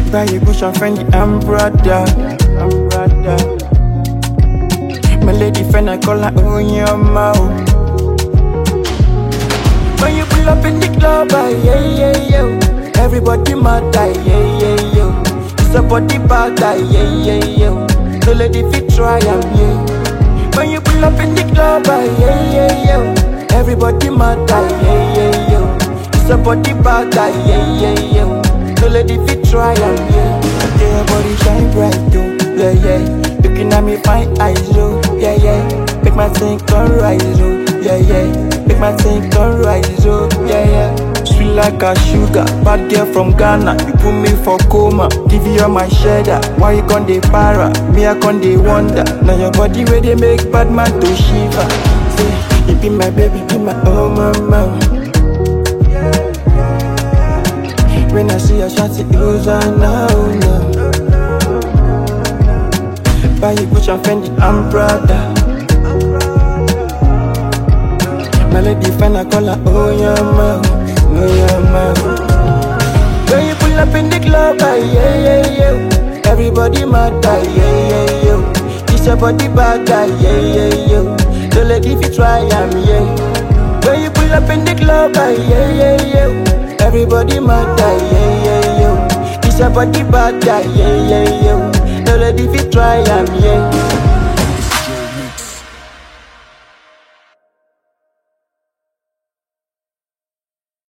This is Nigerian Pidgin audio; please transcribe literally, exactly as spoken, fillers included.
Buy you push and friend the I'm brother, I'm brother. My lady friend I call her on your mouth. When you pull up in the club, ah, yeah, yeah, yeah. Everybody mad, ah, yeah, yeah, yeah. It's a body bad, ah, yeah, yeah, yeah. No lady fit try, am yeah. When you pull up in the club, ah, yeah, yeah, yeah. Everybody mad, ah, yeah, yeah, yeah. It's a body bad, ah, yeah, yeah, yeah. No lady fit try, am yeah. Yeah, your body shine bright, though, yeah, yeah. Looking at me, fine eyes, oh, yeah, yeah. Make my thing come rise, oh, yeah, yeah. Make my thing come rise, oh, yeah, yeah. Sweet like a sugar, bad girl from Ghana. You put me for coma, give you all my cheddar. Why you con dey para, me I con dey wonder. Now your body where they make bad man to shiver. Say, you be my baby, be my oh mama. When I see a shot, it goes on now, now. Buy you push and friend the I'm brother. My lady friend I call her oh yeah ma, oh yeah ma. When you pull up in the club, ah, yeah yeah yeah. Everybody mad, ah, yeah yeah yeah. This your body bad, ah, yeah yeah yeah. Don't let if you try, I'm yeah. When you pull up in the club, ah, yeah yeah yeah. Everybody mad, ah, yeah yeah yeah. This your body bad, ah, yeah yeah yeah. Don't let if you try, I'm yeah.